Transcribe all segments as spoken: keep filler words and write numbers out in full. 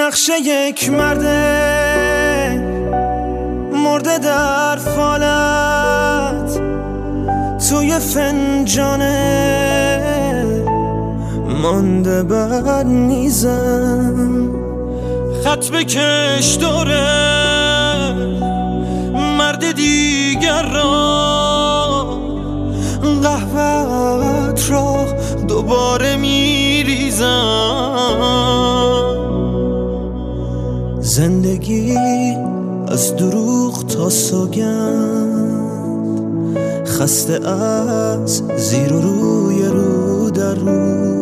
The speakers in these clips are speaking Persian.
نقش یک مرده مرده در فالت توی فنجانه مانده بر میزم. خط بکش دوره مرد دیگر را، قهوه‌ات را دوباره میریزم. زندگی از دروغ تا سوگند، خسته از زیر و روی رو در رو،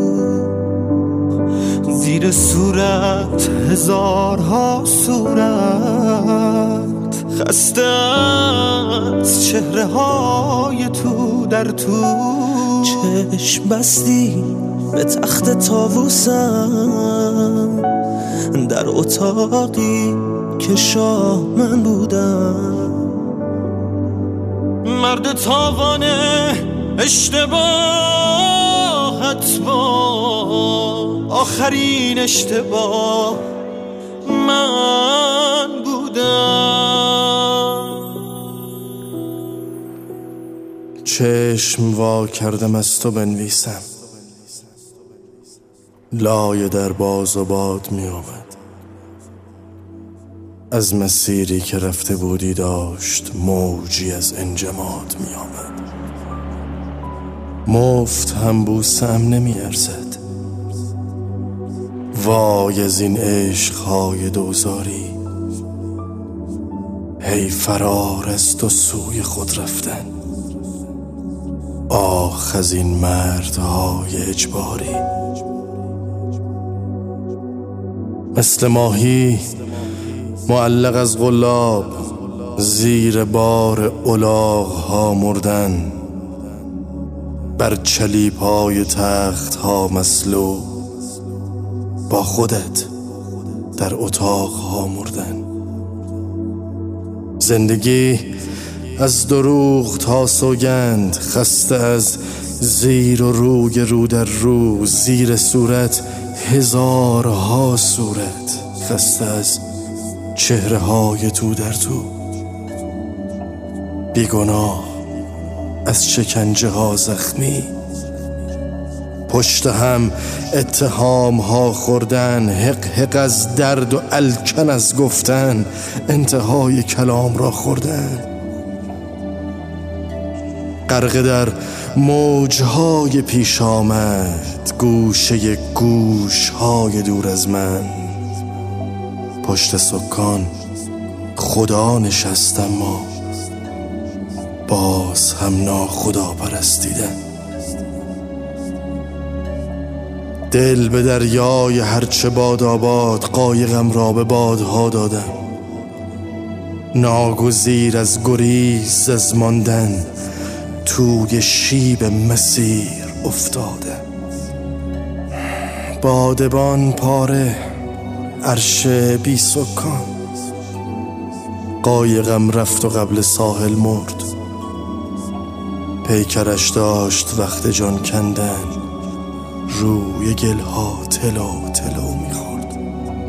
زیر صورت هزارها صورت، خسته از چهره های تو در تو. چشم بستی به تخت طاووسم در اتاقی که شاه من بودم. مرد تاوانه اشتباهت با آخرین اشتباه من بودم. چشم وا کردم از تو بنویسم، لایه در باز و باد می آمد. از مسیری که رفته بودی داشت موجی از انجماد می آمد. مفت هم بوسم نمی ارزد. وای از این عشقهای دوزاری، هی فرار از تو سوی خود رفتن. آخ از این مردهای اجباری. مثل ماهی معلق از غلاب زیر بار الاغ ها مردن، بر چلیپ های تخت ها مسلوب با خودت در اتاق ها مردن. زندگی از دروغ تا سوگند، خسته از زیر و روی رو در رو، زیر صورت هزارها صورت، خسته از چهره های تو در تو. بیگناه از شکنجه ها زخمی، پشت هم اتهام ها خوردن، حق حق از درد و الکن از گفتن، انتهای کلام را خوردن. غرق در موجهای پیش آمد، گوشه گوشهای دور از من. پشت سکان خدا نشست اما باز هم ناخدا پرستیدن. دل به دریای هرچه باد آباد، قایقم را به بادها دادم. ناگزیر از گریز از ماندن، توی شیب مسیر افتادم. بادبان پاره، عرش بی سکان، قایقم رفت و قبل ساحل مرد. پیکرش داشت وقت جان کندن، روی گلها تلو تلو میخورد.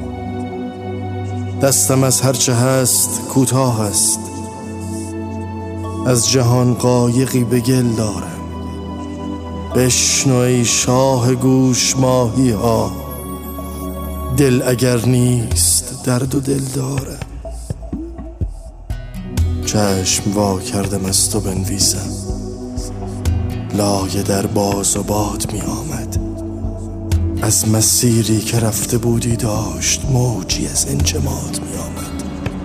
دستم از هرچه هست کوتاه است، از جهان قایقی به گل دارم. بشنو ای شاه گوش ماهی ها، دل اگر نیست درد و دل دارم. چشم وا کردم از تو بنویسم، لایه در باز و باد می آمد. از مسیری که رفته بودی داشت موجی از انجماد می آمد.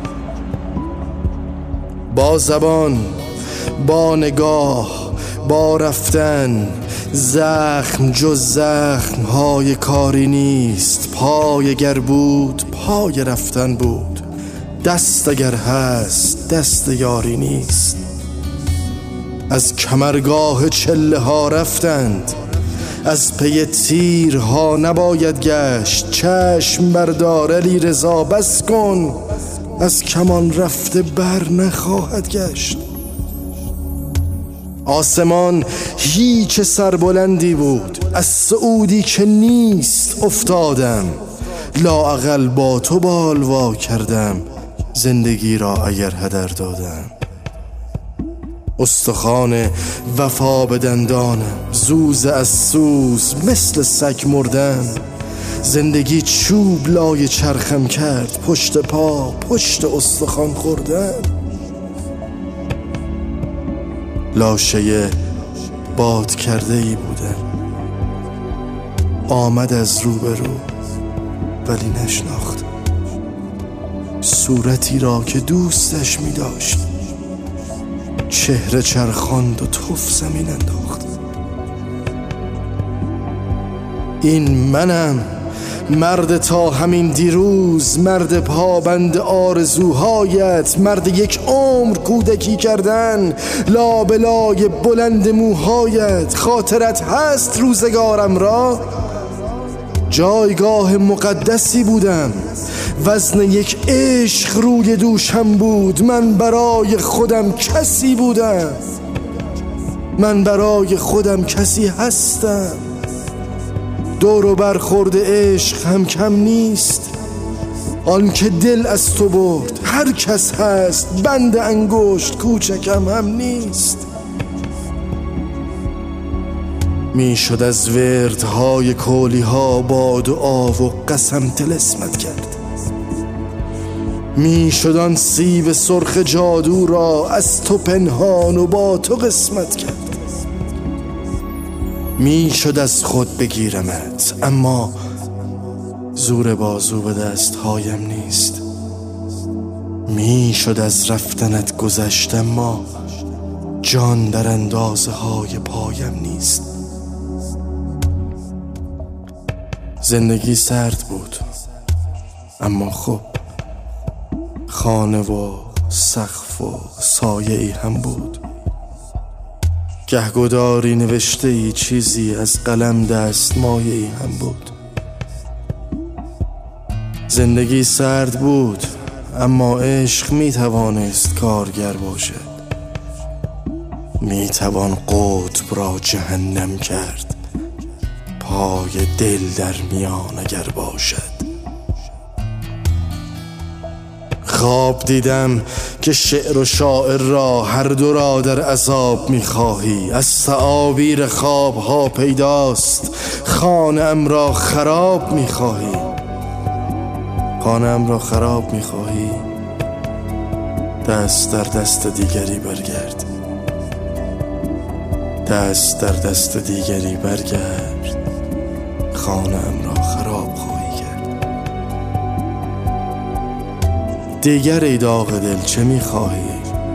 با زبان، با نگاه، با رفتن، زخم جز زخم های کاری نیست. پای اگر بود پای رفتن بود، دست اگر هست دست یاری نیست. از کمرگاه چله ها رفتند، از پی تیرها نباید گشت. چشم بردار علی رضا بس کن، از کمان رفته بر نخواهد گشت. آسمان هیچ سربلندی بود، از صعودی که نیست افتادم. لااقل با تو بالوا کردم زندگی را اگر هدر دادم. استخوان وفا به دندانم، زوز از سوز مثل سگ مردم. زندگی چوب لای چرخم کرد، پشت پا پشت استخوان خوردم. لاشه باد کرده ای بودم، آمد از روبرو ولی نشناخت صورتی را که دوستش می داشت. چهره چرخاند و تف زمین انداخت. این منم، مرد تا همین دیروز، مرد پابند آرزوهایت، مرد یک عمر کودکی کردن، لابلای بلند موهایت. خاطرت هست روزگارم را؟ جایگاه مقدسی بودم، وزن یک عشق روی دوشم بود. من برای خودم کسی بودم، من برای خودم کسی هستم. دور و برخورد عشق هم کم نیست. آن که دل از تو برد هر کس هست، بند انگشت کوچکم هم نیست. می شد از وردهای کولی ها با دعا و قسم طلسمت کرد. می شد آن سیب سرخ جادو را از تو پنهان و با تو قسمت کرد. می شد از خود بگیرمت، اما زور بازو به دستهایم نیست. می شد از رفتنت گذشت، اما جان در اندازه های پایم نیست. زندگی سرد بود، اما خب خانه و سقف و سایه ای هم بود. گهگداری نوشته ای چیزی از قلم دست مایه ای هم بود. زندگی سرد بود، اما عشق می توانست کارگر باشد. می توان قطب را جهنم کرد، پای دل در میان اگر باشد. خواب دیدم که شعر و شاعر را هر دو را در عذاب می‌خواهی. از تعابیر خواب‌ها پیداست خانه‌ام را خراب می‌خواهی. خانه‌ام را خراب می‌خواهی، دست در دست دیگری برگرد. دست در دست دیگری برگرد، خانه‌ام را خراب خواهی کرد. دیگر ای داغ دل چه می‌خواهی؟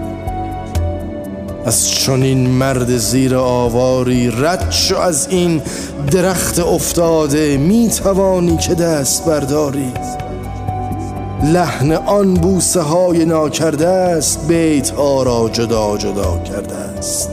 از چنین مرد زیر آواری رد شو از این درخت افتاده. می‌توانی که دست برداری، لحن آن بوسه های ناکرده است، بیت ها را جدا جدا کرده است.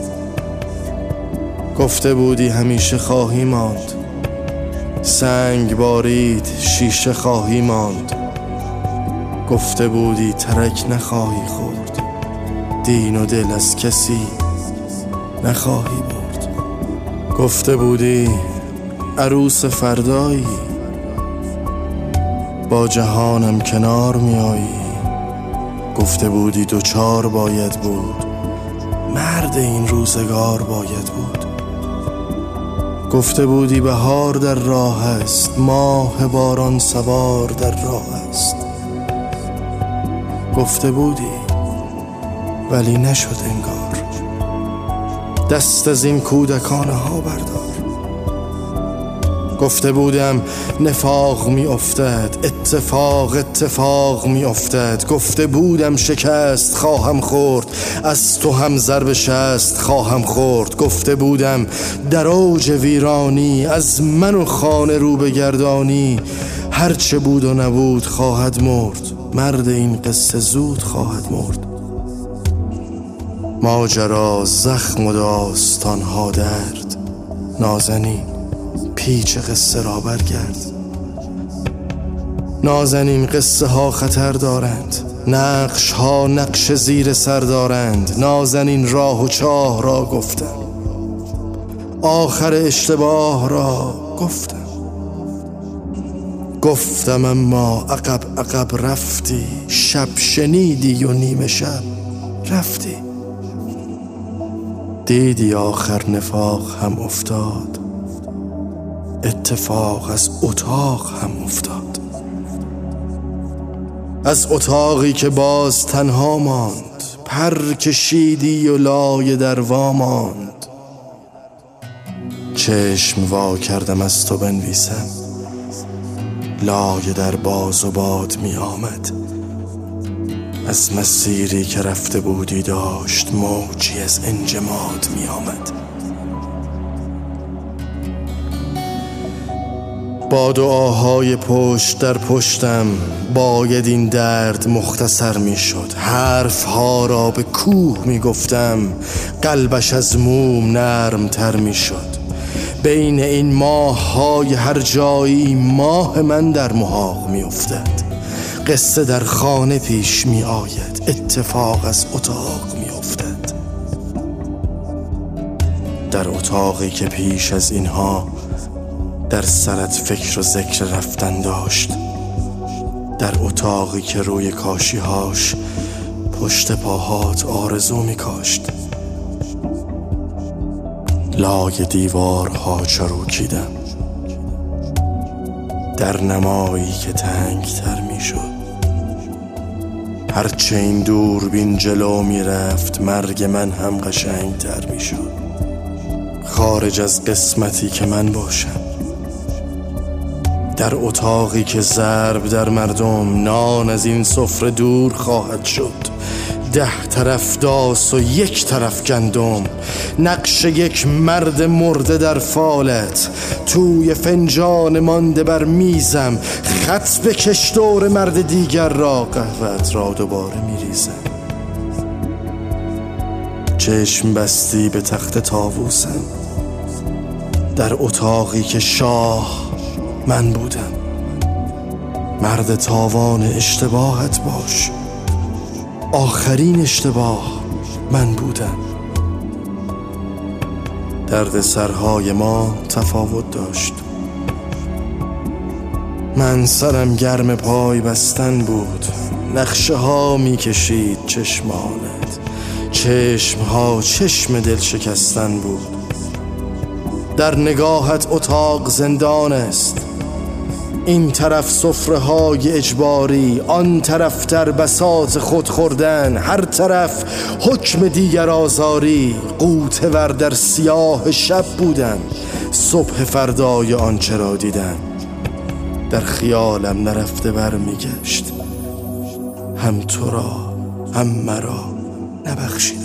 گفته بودی همیشه خواهی ماند، سنگ بارید شیشه خواهی ماند. گفته بودی ترک نخواهی خورد، دین و دل از کسی نخواهی برد. گفته بودی عروس فردایی، با جهانم کنار می آیی. گفته بودی دوچار باید بود، مرد این روزگار باید بود. گفته بودی بهار در راه است، ماه باران سوار در راه است. گفته بودی ولی نشد انگار. دست از این کودکانه ها بردار. گفته بودم نفاق می افتد، اتفاق اتفاق می افتد. گفته بودم شکست خواهم خورد، از تو هم ضرب شست خواهم خورد. گفته بودم در اوج ویرانی از من و خانه رو بگردانی. هرچه بود و نبود خواهد مرد، مرد این قصه زود خواهد مرد. ماجرا زخم و داستانها درد، نازنین پیچ قصه را برگرد. نازنین قصه ها خطر دارند، نقش ها نقش زیر سر دارند. نازنین راه و چاه را گفتم، آخر اشتباه را گفتم. گفتم اما عقب عقب رفتی، شب شنیدی و نیمه شب رفتی. دیدی آخر نفاق هم افتاد، اتفاق از اتاق هم افتاد. از اتاقی که باز تنها ماند، پر کشیدی و لای در وا ماند. چشم وا کردم از تو بنویسم، لای در باز و باد می آمد. از مسیری که رفته بودی داشت موجی از انجماد می آمد. با دعاهای پشت در پشتم باید این درد مختصر می شد. حرف ها را به کوه می گفتم، قلبش از موم نرم تر می شد. بین این ماه های هر جایی ماه من در محاق می افتد. قصه در خانه پیش می آید، اتفاق از اتاق می افتد. در اتاقی که پیش از اینها در سرت فکر و ذکر رفتن داشت، در اتاقی که روی کاشی هاش پشت پاهات آرزو می کاشت. لای دیوارها چروکیدم، در نمایی که تنگ تر می شد. هرچه این دوربین جلو می رفت مرگ من هم قشنگ تر می شد. خارج از قسمتی که من باشم، در اتاقی که ضرب در مردم، نان از این سفره دور خواهد شد. ده طرف داس و یک طرف گندم، نقش یک مرد مرده در فالت. توی فنجان مانده بر میزم، خط بکش دور مرد دیگر را، قهوه‌ات را دوباره میریزم. چشم بستی به تخت طاووسم، در اتاقی که شاه من بودم. مرد تاوان اشتباهت باش، آخرین اشتباه من بودم. درد سرهای ما تفاوت داشت. من سرم گرم پای بستن بود، نقشه ها می کشید چشمانت. چشم ها چشم دل شکستن بود. در نگاهت اتاق زندان است، این طرف سفره های اجباری، آن طرف در بساط خود خوردن، هر طرف حکم دیگر آزاری. غوطه ور در سیاه شب بودم، صبح فردای آنچه را دیدم. در خیالم نرفته بر می گشت، هم تو را هم مرا نبخشیدم.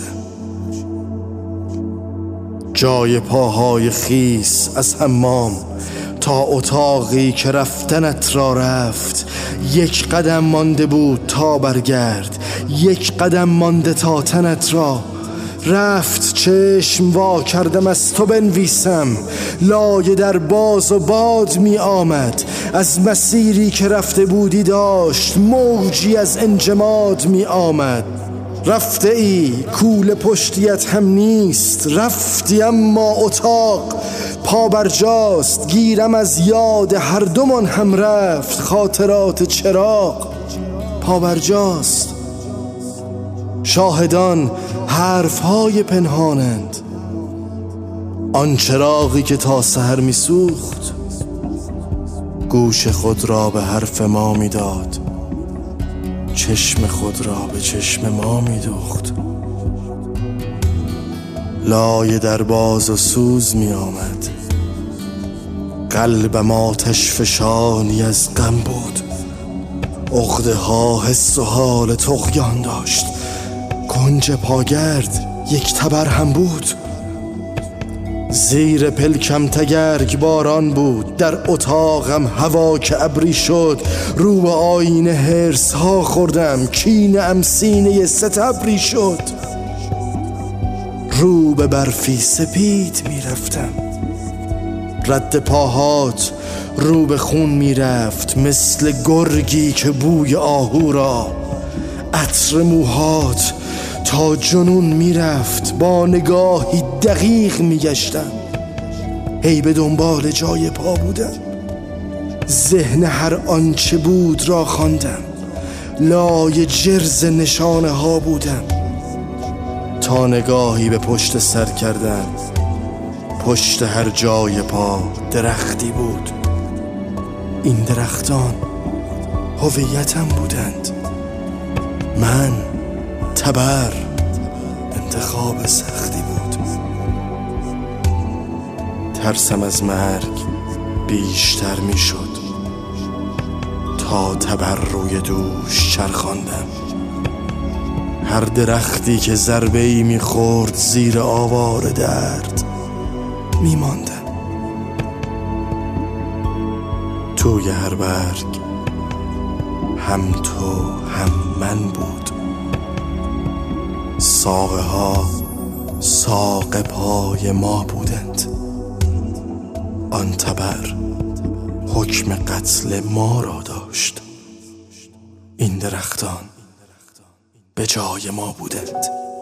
جای پاهای خیس از حمام تا اتاقی که رفتنت را رفت، یک قدم مانده بود تا برگرد، یک قدم مانده تا تنت را رفت. چشم وا کردم از تو بنویسم، لایه در باز و باد می آمد. از مسیری که رفته بودی داشت موجی از انجماد می آمد. رفته ای کول پشتیت هم نیست، رفتی اما اتاق پا برجاست. گیرم از یاد هر دومان هم رفت، خاطرات چراغ پا برجاست. شاهدان حرفهای پنهانند، آن چراغی که تا سحر می سوخت گوش خود را به حرف ما می داد، چشم خود را به چشم ما می دوخت. لایه در باز و سوز می آمد، قلبم آتش فشانی از غم بود. عقده ها حس و حال طغیان داشت، کنج پاگرد یک تبر هم بود. زیر پلکم تگرگ باران بود، در اتاقم هوا که ابری شد. رو به آینه هرس ها خوردم، کینه ام سینه ستبری شد. رو به برفی سپید می رفتم، رد پاهات رو به خون می رفت. مثل گرگی که بوی آهو را، عطر موهات تا جنون می رفت. با نگاهی دقیق می گشتم، هی به دنبال جای پا بودم. ذهن هر آنچه بود را خواندم، لای جرز نشانه ها بودم، تا نگاهی به پشت سر کردم. پشت هر جای پا درختی بود. این درختان هویتم بودند. من تبر انتخاب سختی بود. ترسم از مرگ بیشتر می شد تا تبر روی دوش چرخاندم. هر درختی که ضربه‌ای می خورد زیر آوار درد می ماندم. توی هر برگ هم تو هم من بود. ساقه ها ساق پای ما بودند. آن تبر حکم قتل ما را داشت. این درختان به جای ما بودند.